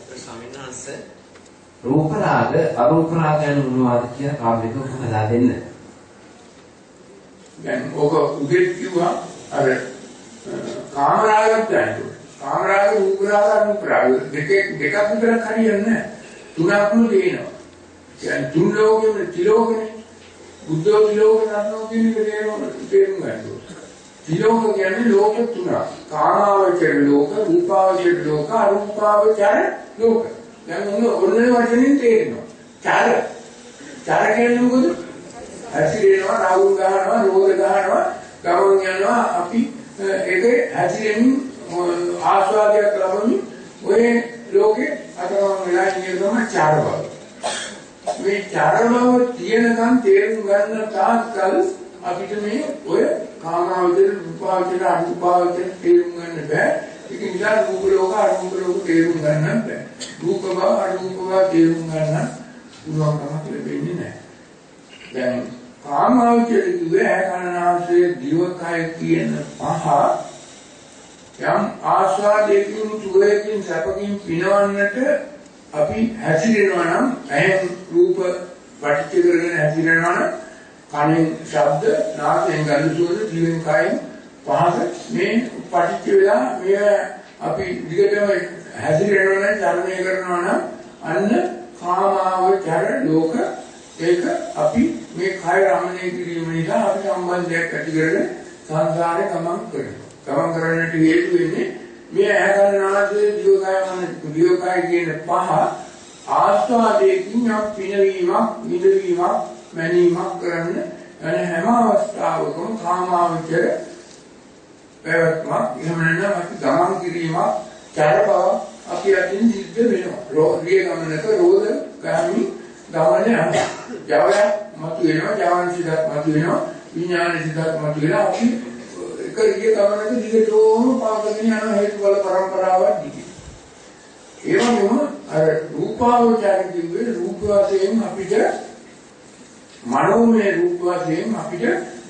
ස්වාමීන් වහන්සේ රූප රාග අරූප රාග යන මොනවද කියලා කාබ්ලිකව හදලා දෙන්න. දැන් ඔක උදේට කිව්වා අර කාම රාගත් දැනගන්න. කාම රාග රූප රාග අරූප රාග දෙකක් විතරක් හරියන්නේ නැහැ. තුනක්ම තියෙනවා. කියන්නේ තුන් ලෝකෙම ත්‍රිලෝකනේ. බුද්ධෝ ත්‍රිලෝක නන්නෝ කියන එක තේරුම් ගන්න. ත්‍රිලෝක කියන්නේ ලෝක තුනක්. කාමාවචර ලෝක, රූපාවචර ලෝක, අරූපාවචර ලෝක. දැන් ඔන්න වචනෙන් තේරෙනවා. චර කියන්නේ මොකද? හැසිරෙනවා, රාගුන් ගන්නවා, රෝධ ගන්නවා, ගමන් යනවා. අපි ඒකේ හැසිරෙමින් ආස්වාදයක් ලබමින් ඔය ලෝකේ අතරම වෙලා ඉන්නේ තමයි චාර බව. මේ චාර බව තියෙනකන් තේරුම් ගන්න තාක්කල් අපිට මේ ඔය කාමාවචර, රූපාවචර, අරූපාවචර තේරුම් ගන්න බෑ. ඒක නිසා රූප ලෝක, අරූප ලෝක තේරුම් ගන්න බෑ. රූප බව, අරූප බව තේරුම් ගන්න පුළුවන්කමක් ලැබෙන්නේ නැහැ. දැන් කාමාවචර කිව්වේ ආකාරනාශය දිවකය කියන පහ යම් ආස්වාදයෙන් සුවයෙන් සැපකින් පිනවන්නට අපි හැසිරෙනවා නම් ඇහෙන් රූප පටිච්ච කරගෙන හැසිරෙනවා නම් කනෙන් ශබ්ද නාසයෙන් ගඳ සුවඳ දිවෙන් කයින් පහස මේ පටිච්ච වෙලා මේ අපි දිගටම හැසිරෙනවා නම් ධර්මය කරනවා නම් අන්න කාමාවචර ලෝක ඒක අපි මේ කය රමණය කිරීම නිසා අපි සම්බන්ධයක් ඇති කරගෙන සංසාරේ ගමන් කරනවා. ගමන් කරන්නට හේතු වෙන්නේ මේ ඇහැකරනාදී දිවකය කියන පහ ආස්වාදයෙන් යම් පිනවීමක්, නිදවීමක්, මැනීමක් කරන්න යන හැම අවස්ථාවකම කාමාවචර පැවැත්මක් එහෙම නැත්නම් අපි ගමන් කිරීමක්, චරබව අපි අතින් සිද්ධ වෙනවා. රෝධිය ගමනක රෝධ ගාමි ගමන යනවා. ජවය මතුවෙනවා, ජවන් සිතක් මතුවෙනවා, විඥාන සිතක් මතුවෙනවා. අපි කරිය ගමනක දිගටම පාගගෙන යන හේතුඵල පරම්පරාවක් දිගේ. ඒ වගේම අර රූපාවචර කිව්වේ රූප වශයෙන් අපිට මනෝමය රූප වශයෙන් අපිට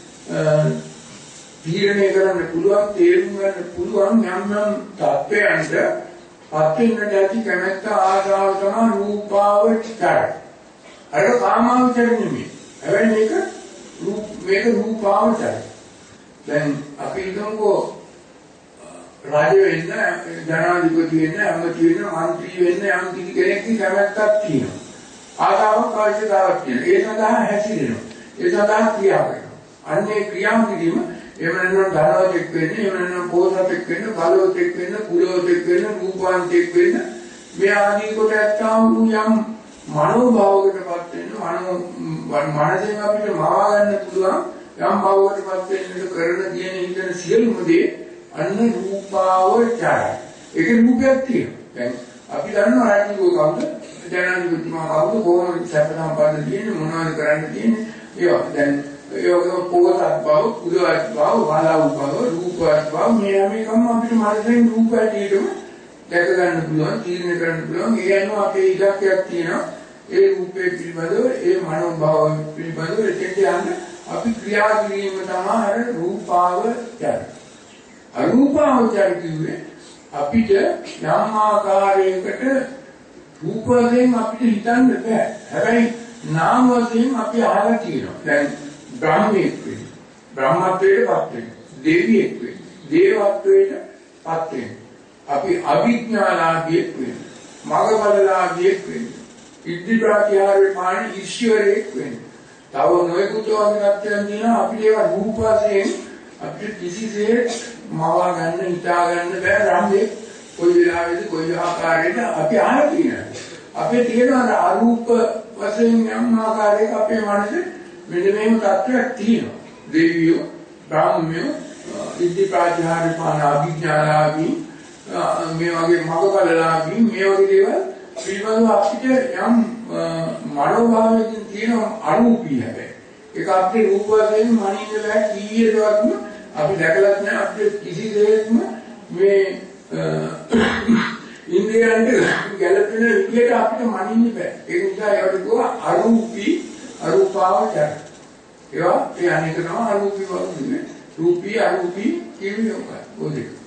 තීරණය කරන්න පුළුවන්, තේරුම් ගන්න පුළුවන් යම් යම් තත්ත්වයන්ට පත් වෙන්නට ඇති කැමැත්ත ආශාව තමයි රූපාවචර. අර කාමාවචර නෙමෙයි. හැබැයි මේක රූපාවචරයි. දැන් අපි හිතමුකෝ රජ වෙන්න, ජනාධිපති වෙන්න, ඇමති වෙන්න, മന്ത്രി වෙන්න යම් කිසි කෙනෙක්ගේ කැමැත්තක් තියෙනවා. ආශාවක් අවශ්‍යතාවක් තියෙනවා. ඒ සඳහා හැසිරෙනවා. ඒ සඳහා ක්‍රියා කරනවා. අන්නේ ක්‍රියාව කිරීම එහෙම නැත්නම් ධනවතෙක් වෙන්න, එහෙම නැත්නම් පොහොසතෙක් වෙන්න, බලවතෙක් වෙන්න, කුලවතෙක් වෙන්න, රූපවන්තෙක් වෙන්න මේ ආදී කොට ඇත්තම යම් මනෝභාවයකටපත් වෙන්න, මනසෙන් අපිට මවා ගන්න පුළුවන් යම් භාවයකටපත් වෙන්නට කරන කියන හිතන සියලුම දේ අන්න රූපාවචරයි. ඒක රූපයක් තියෙනවා. දැන් අපි දන්නවා රාජ්‍යෝ කවුද? ජනාධිපතිතුමා කවුද? කොහොමද සැප සම්පන්න තියෙන්නේ? මොනවද කරන්න තියෙන්නේ? ඒවා දැන් ඒවගේ පොහොසත් බව, කුලවත් බව, වලව් බව, රූපවත් බව මේ හැම එකම අපිට මනසෙන් රූප ඇටියටම දැක ගන්න පුළුවන්, තීරණය කරන්න පුළුවන්. ඒ අනුව අපේ ඉලක්කයක් තියෙනවා. ඒ රූපේ පිළිබඳව, ඒ මනෝභාව පිළිබඳව එතෙන්ට යන්න අපි ක්‍රියා කිරීම තමයි අර රූපාවචර. අරූපාවචර කිව්වේ අපිට යම් ආකාරයකට රූප වශයෙන් අපිට හිතන්න බෑ. හැබැයි නාම වශයෙන් අපි අහලා තියෙනවා. දැන් බ්‍රහ්මෙක් වෙන්නේ, බ්‍රහ්මත්වයටපත් වෙන්නේ, දෙවියෙක් වෙන්නේ, දේවත්වයටපත් වෙන්නේ. අපි අභිඥාලාභියෙක් වෙන්නේ, මගබලලාභියෙක් වෙන්නේ, ඉද්ධි ප්‍රත්‍යාරේ පාණ ඊශ්වරයෙක් වෙන්නේ. තව නොයෙකුත් වගේක්යන් දිනා අපිට ඒවා රූප වශයෙන් අපිට කිසිසේත් මවා ගන්න, හිතා ගන්න බෑ. රාමයේ කොයි වෙලාවෙද කොයි ආකාරයකට අපි අහලා තියෙනවා. අපේ තියෙන අරූප වශයෙන් යම් ආකාරයක අපේ මනසේ මෙන්න මේම තත්ත්වයක් තියෙනවා. දෙවියෝ, බ්‍රාහ්මණයෝ, ඉද්ධි ප්‍රත්‍යාරේ පාණ අභිඥාලාභී මේ වගේ මගබලලාභී මේ වගේ දේවල් පිළිබඳව අපිට යම් මනෝභාවයකින් තියෙන අරූපී හැබැයි ඒක අපේ රූප වශයෙන් මනින්න බෑ. කීයටවත්ම අපි දැකලත් නැහැ. අපිට කිසිසේත්ම මේ ඉන්ද්‍රියන්ට ගැළපෙන විදියට අපිට මනින්න බෑ. ඒ නිසා ඒවට කියනවා අරූපී, අරූපාවචර. ඒවා ඒ අනික තමයි අරූපී වගේ. රූපී, අරූපී කියන්නේ මොකක්ද?